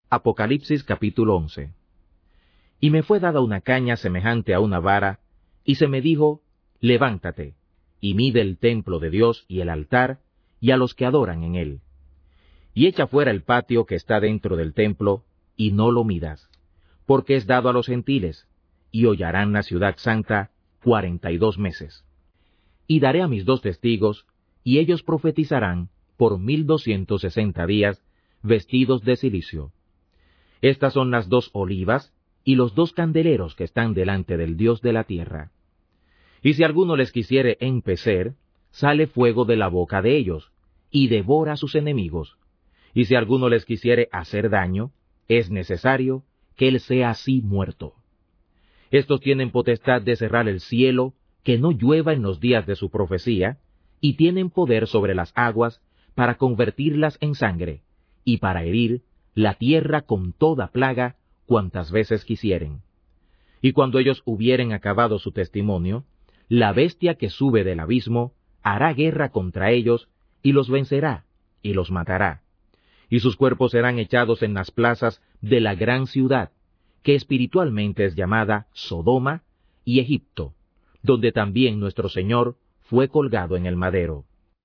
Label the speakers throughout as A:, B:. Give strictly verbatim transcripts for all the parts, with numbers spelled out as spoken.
A: Apocalipsis capítulo once. Y me fue dada una caña semejante a una vara, y se me dijo, levántate, y mide el templo de Dios y el altar, y a los que adoran en él. Y echa fuera el patio que está dentro del templo, y no lo midas, porque es dado a los gentiles, y hollarán la ciudad santa cuarenta y dos meses. Y daré a mis dos testigos, y ellos profetizarán por mil doscientos sesenta días, vestidos de cilicio. Estas son las dos olivas y los dos candeleros que están delante del Dios de la tierra. Y si alguno les quisiere empecer, sale fuego de la boca de ellos, y devora a sus enemigos. Y si alguno les quisiere hacer daño, es necesario que él sea así muerto. Estos tienen potestad de cerrar el cielo, que no llueva en los días de su profecía, y tienen poder sobre las aguas para convertirlas en sangre, y para herir la tierra con toda plaga cuantas veces quisieren. Y cuando ellos hubieren acabado su testimonio, la bestia que sube del abismo hará guerra contra ellos, y los vencerá, y los matará. Y sus cuerpos serán echados en las plazas de la gran ciudad, que espiritualmente es llamada Sodoma y Egipto, donde también nuestro Señor fue colgado en el madero.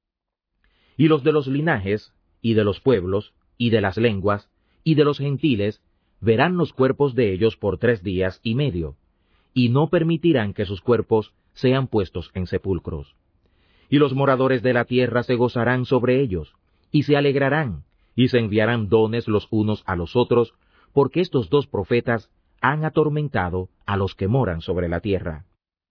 A: Y los de los linajes, y de los pueblos, y de las lenguas, y de los gentiles, verán los cuerpos de ellos por tres días y medio, y no permitirán que sus cuerpos sean puestos en sepulcros. Y los moradores de la tierra se gozarán sobre ellos, y se alegrarán, y se enviarán dones los unos a los otros, porque estos dos profetas han atormentado a los que moran sobre la tierra.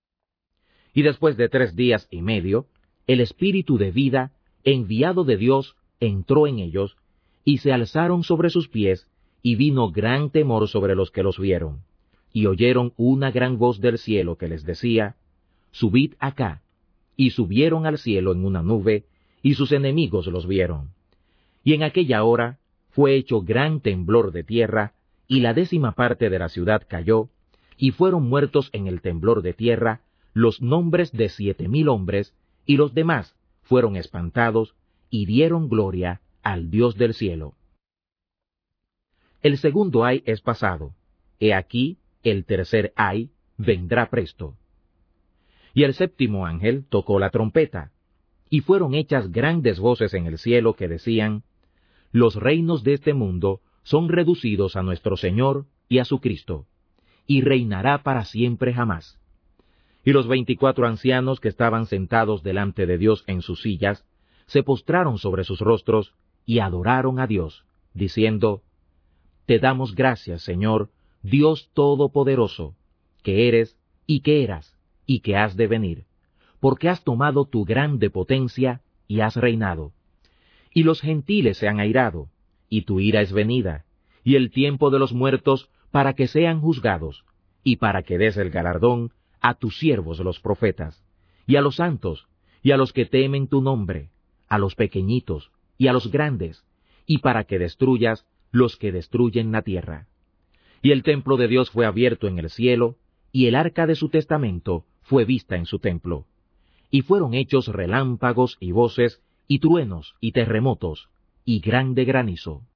A: Y después de tres días y medio, el Espíritu de vida, enviado de Dios, entró en ellos, y se alzaron sobre sus pies, y vino gran temor sobre los que los vieron. Y oyeron una gran voz del cielo que les decía, subid acá. Y subieron al cielo en una nube, y sus enemigos los vieron. Y en aquella hora fue hecho gran temblor de tierra, y la décima parte de la ciudad cayó, y fueron muertos en el temblor de tierra los nombres de siete mil hombres, y los demás fueron espantados, y dieron gloria al Dios del cielo. El segundo ay es pasado, he aquí el tercer ay vendrá presto. Y el séptimo ángel tocó la trompeta, y fueron hechas grandes voces en el cielo que decían, los reinos de este mundo son reducidos a nuestro Señor y a su Cristo, y reinará para siempre jamás. Y los veinticuatro ancianos que estaban sentados delante de Dios en sus sillas, se postraron sobre sus rostros y adoraron a Dios, diciendo, Te damos gracias, Señor, Dios Todopoderoso, que eres y que eras y que has de venir, porque has tomado tu grande potencia y has reinado. Y los gentiles se han airado, y tu ira es venida, y el tiempo de los muertos para que sean juzgados, y para que des el galardón a tus siervos los profetas, y a los santos, y a los que temen tu nombre, a los pequeñitos, y a los grandes, y para que destruyas los que destruyen la tierra. Y el templo de Dios fue abierto en el cielo, y el arca de su testamento fue vista en su templo. Y fueron hechos relámpagos y voces, y truenos y terremotos, y grande granizo.